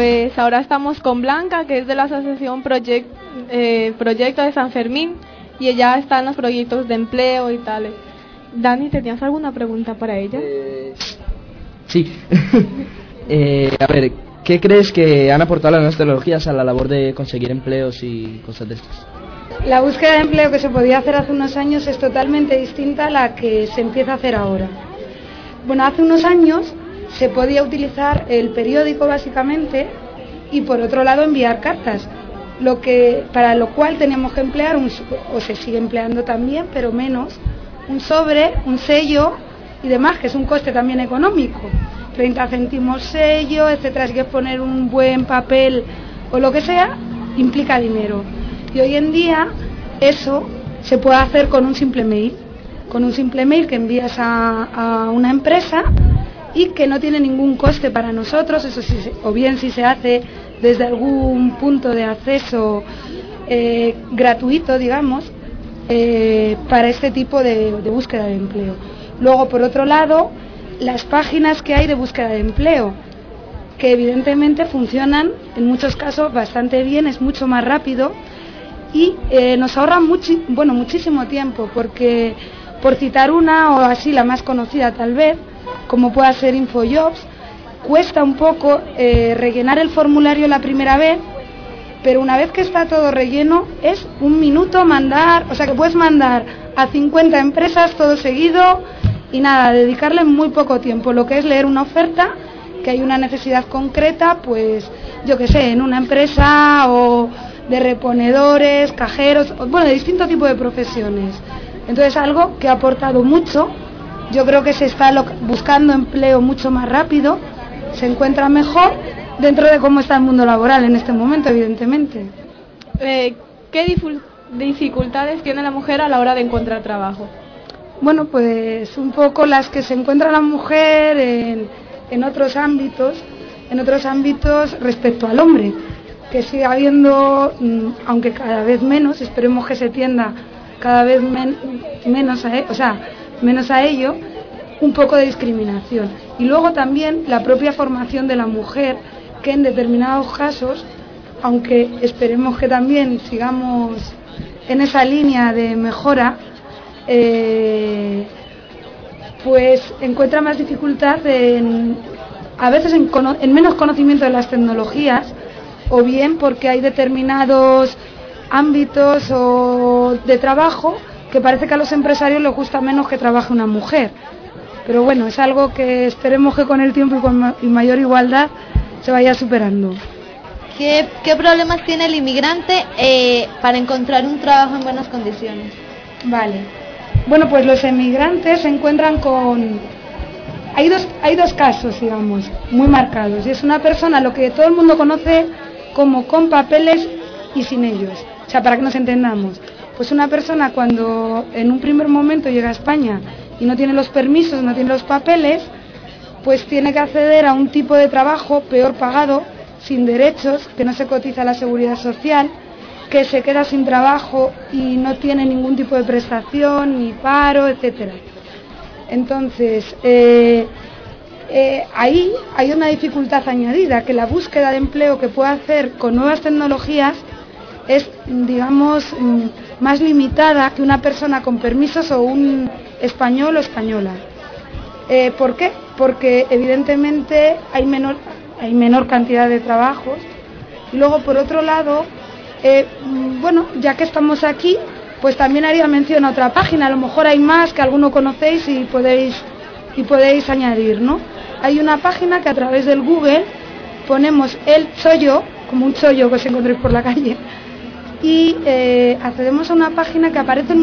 Pues ahora estamos con Blanca, que es de la asociación Proyecto de San Fermín, y ella está en los proyectos de empleo y tal. Dani, ¿tenías alguna pregunta para ella? Sí. A ver, ¿qué crees que han aportado las nuevas tecnologías a la labor de conseguir empleos y cosas de estas? La búsqueda de empleo que se podía hacer hace unos años es totalmente distinta a la que se empieza a hacer ahora. Bueno, hace unos años se podía utilizar el periódico básicamente y por otro lado enviar cartas, para lo cual teníamos que emplear, o se sigue empleando también, pero menos, un sobre, un sello y demás, que es un coste también económico, 30 céntimos sello, etcétera. Si quieres poner un buen papel o lo que sea, implica dinero. Y hoy en día eso se puede hacer con un simple mail que envías a una empresa y que no tiene ningún coste para nosotros, eso sí, o bien si se hace desde algún punto de acceso gratuito, digamos, para este tipo de búsqueda de empleo. Luego, por otro lado, las páginas que hay de búsqueda de empleo, que evidentemente funcionan en muchos casos bastante bien, es mucho más rápido y nos ahorra muchísimo tiempo, porque por citar una, o así la más conocida tal vez, como pueda ser InfoJobs, cuesta un poco rellenar el formulario la primera vez, pero una vez que está todo relleno es un minuto mandar, o sea que puedes mandar a 50 empresas todo seguido y nada, dedicarle muy poco tiempo, lo que es leer una oferta, que hay una necesidad concreta, pues yo que sé, en una empresa o de reponedores, cajeros, bueno, de distinto tipo de profesiones. Entonces algo que ha aportado mucho. Yo creo que se está buscando empleo mucho más rápido, se encuentra mejor dentro de cómo está el mundo laboral en este momento, evidentemente. ¿Qué dificultades tiene la mujer a la hora de encontrar trabajo? Bueno, pues un poco las que se encuentra la mujer en otros ámbitos respecto al hombre, que sigue habiendo, aunque cada vez menos, esperemos que se tienda cada vez menos a ello, un poco de discriminación. Y luego también la propia formación de la mujer, que en determinados casos, aunque esperemos que también sigamos en esa línea de mejora, pues encuentra más dificultad a veces en menos conocimiento de las tecnologías, o bien porque hay determinados ámbitos o de trabajo que parece que a los empresarios les gusta menos que trabaje una mujer. Pero bueno, es algo que esperemos que con el tiempo y con mayor igualdad se vaya superando. ¿Qué problemas tiene el inmigrante para encontrar un trabajo en buenas condiciones? Vale. Bueno, pues los emigrantes se encuentran con... Hay dos casos, digamos, muy marcados. Y es una persona, lo que todo el mundo conoce como con papeles y sin ellos. O sea, para que nos entendamos. Pues una persona cuando en un primer momento llega a España y no tiene los permisos, no tiene los papeles, pues tiene que acceder a un tipo de trabajo peor pagado, sin derechos, que no se cotiza a la seguridad social, que se queda sin trabajo y no tiene ningún tipo de prestación, ni paro, etcétera. Entonces, ahí hay una dificultad añadida, que la búsqueda de empleo que puede hacer con nuevas tecnologías es, digamos, más limitada que una persona con permisos o un español o española. ¿Por qué? Porque evidentemente hay menor cantidad de trabajos. Y luego, por otro lado, bueno, ya que estamos aquí, pues también haría mención a otra página. A lo mejor hay más que alguno conocéis y podéis añadir, ¿no? Hay una página que a través del Google ponemos el chollo, como un chollo que os encontréis por la calle, y accedemos a una página que aparecen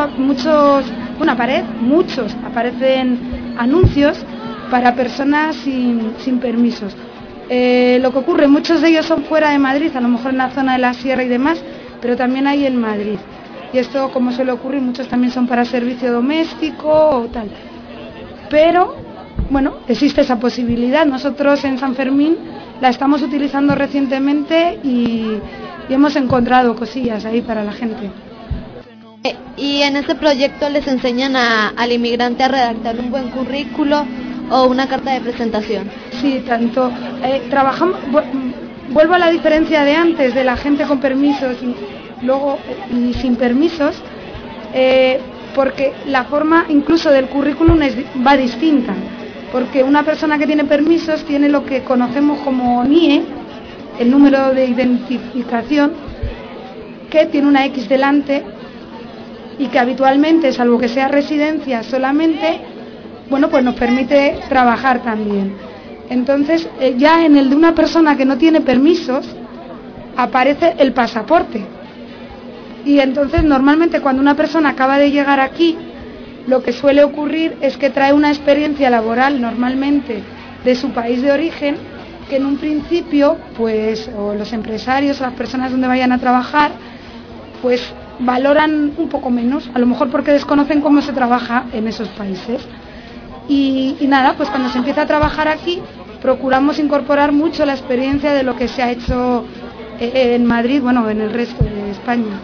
aparecen anuncios para personas sin permisos. Lo que ocurre, muchos de ellos son fuera de Madrid, a lo mejor en la zona de la sierra y demás, pero también hay en Madrid. Y esto, como suele ocurrir, muchos también son para servicio doméstico o tal. Pero, bueno, existe esa posibilidad. Nosotros en San Fermín la estamos utilizando recientemente y hemos encontrado cosillas ahí para la gente. ¿Y en este proyecto les enseñan al inmigrante a redactar un buen currículo o una carta de presentación? Sí, tanto. Trabajamos, vuelvo a la diferencia de antes de la gente con permisos y sin permisos, porque la forma incluso del currículum va distinta, porque una persona que tiene permisos tiene lo que conocemos como NIE, el número de identificación, que tiene una X delante y que habitualmente, salvo que sea residencia solamente, bueno, pues nos permite trabajar también. Entonces, ya en el de una persona que no tiene permisos, aparece el pasaporte. Y entonces, normalmente, cuando una persona acaba de llegar aquí, lo que suele ocurrir es que trae una experiencia laboral, normalmente, de su país de origen, que en un principio, pues, o los empresarios o las personas donde vayan a trabajar, pues, valoran un poco menos, a lo mejor porque desconocen cómo se trabaja en esos países. Y nada, pues cuando se empieza a trabajar aquí, procuramos incorporar mucho la experiencia de lo que se ha hecho en Madrid, bueno, en el resto de España.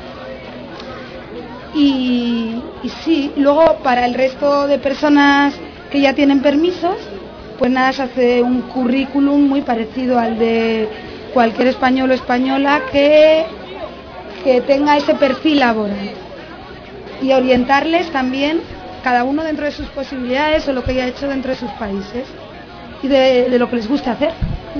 Y sí, luego para el resto de personas que ya tienen permisos, pues nada, se hace un currículum muy parecido al de cualquier español o española que tenga ese perfil laboral. Y orientarles también, cada uno dentro de sus posibilidades o lo que haya hecho dentro de sus países y de lo que les guste hacer.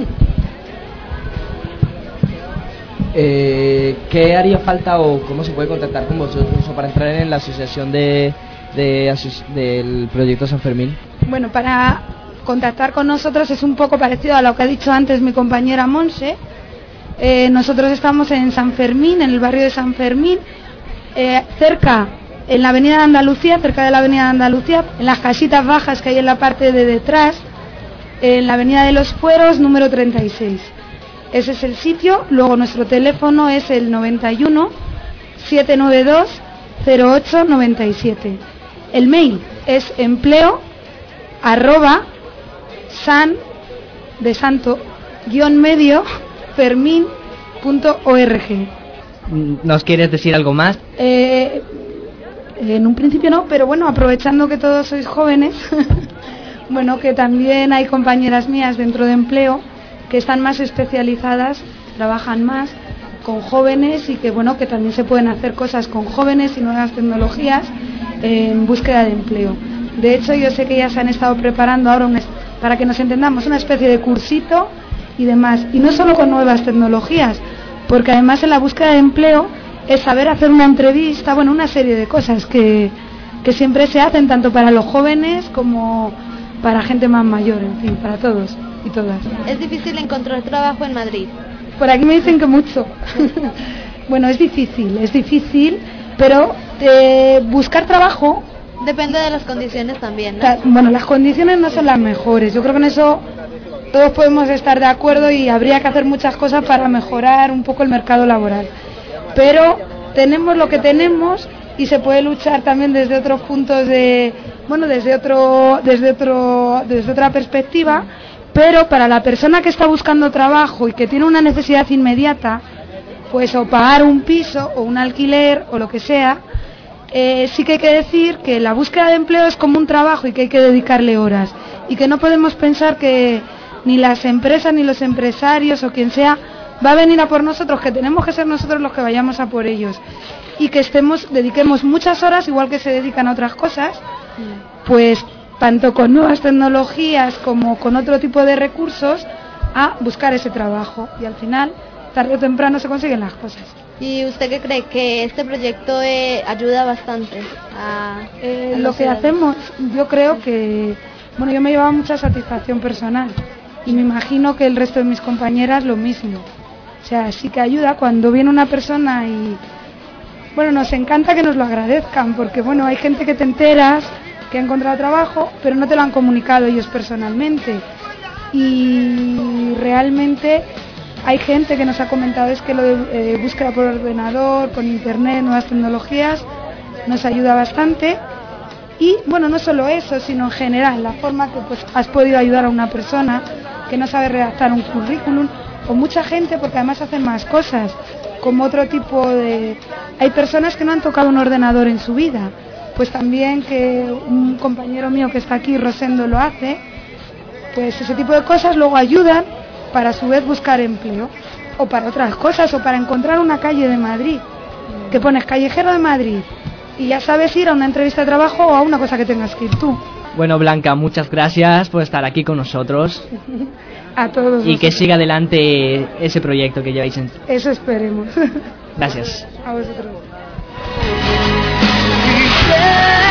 ¿Qué haría falta o cómo se puede contactar con vosotros para entrar en la asociación del proyecto San Fermín? Bueno, para contactar con nosotros es un poco parecido a lo que ha dicho antes mi compañera Monse. Nosotros estamos en San Fermín, en el barrio de San Fermín, cerca, en la avenida de Andalucía, cerca de la avenida de Andalucía, en las casitas bajas que hay en la parte de detrás, en la avenida de los Fueros, número 36. Ese es el sitio. Luego nuestro teléfono es el 91 792 0897. El mail es empleo@san de santo _medio fermin.org. ¿Nos quieres decir algo más? En un principio no, pero bueno, aprovechando que todos sois jóvenes, bueno, que también hay compañeras mías dentro de empleo que están más especializadas, trabajan más con jóvenes y que bueno, que también se pueden hacer cosas con jóvenes y nuevas tecnologías en búsqueda de empleo. De hecho, yo sé que ya se han estado preparando ahora para que nos entendamos, una especie de cursito y demás, y no solo con nuevas tecnologías, porque además en la búsqueda de empleo es saber hacer una entrevista, bueno, una serie de cosas que siempre se hacen tanto para los jóvenes como para gente más mayor, en fin, para todos y todas. ¿Es difícil encontrar trabajo en Madrid? Por aquí me dicen que mucho. Bueno, es difícil, pero buscar trabajo... Depende de las condiciones también, ¿no? Bueno, las condiciones no son las mejores, yo creo que en eso todos podemos estar de acuerdo y habría que hacer muchas cosas para mejorar un poco el mercado laboral. Pero tenemos lo que tenemos y se puede luchar también desde otros puntos desde otra perspectiva, pero para la persona que está buscando trabajo y que tiene una necesidad inmediata, pues o pagar un piso o un alquiler o lo que sea, sí que hay que decir que la búsqueda de empleo es como un trabajo y que hay que dedicarle horas y que no podemos pensar que ni las empresas ni los empresarios o quien sea va a venir a por nosotros, que tenemos que ser nosotros los que vayamos a por ellos y que dediquemos muchas horas, igual que se dedican a otras cosas, pues tanto con nuevas tecnologías como con otro tipo de recursos, a buscar ese trabajo y al final, tarde o temprano, se consiguen las cosas. ¿Y usted qué cree? ¿Que este proyecto ayuda bastante a lo que hacemos? Yo creo que, bueno, yo me llevaba mucha satisfacción personal y me imagino que el resto de mis compañeras lo mismo. O sea, sí que ayuda cuando viene una persona y, bueno, nos encanta que nos lo agradezcan, porque, bueno, hay gente que te enteras que ha encontrado trabajo, pero no te lo han comunicado ellos personalmente. Y realmente hay gente que nos ha comentado es que lo de búsqueda por ordenador, por internet, nuevas tecnologías, nos ayuda bastante. Y, bueno, no solo eso, sino en general, la forma que pues has podido ayudar a una persona que no sabe redactar un currículum, o mucha gente, porque además hacen más cosas, como otro tipo de... Hay personas que no han tocado un ordenador en su vida, pues también que un compañero mío que está aquí, Rosendo, lo hace, pues ese tipo de cosas luego ayudan para a su vez buscar empleo, o para otras cosas, o para encontrar una calle de Madrid, que pones callejero de Madrid, y ya sabes ir a una entrevista de trabajo o a una cosa que tengas que ir tú. Bueno, Blanca, muchas gracias por estar aquí con nosotros. A todos. Y que siga adelante ese proyecto que lleváis en... Eso esperemos. Gracias. A vosotros.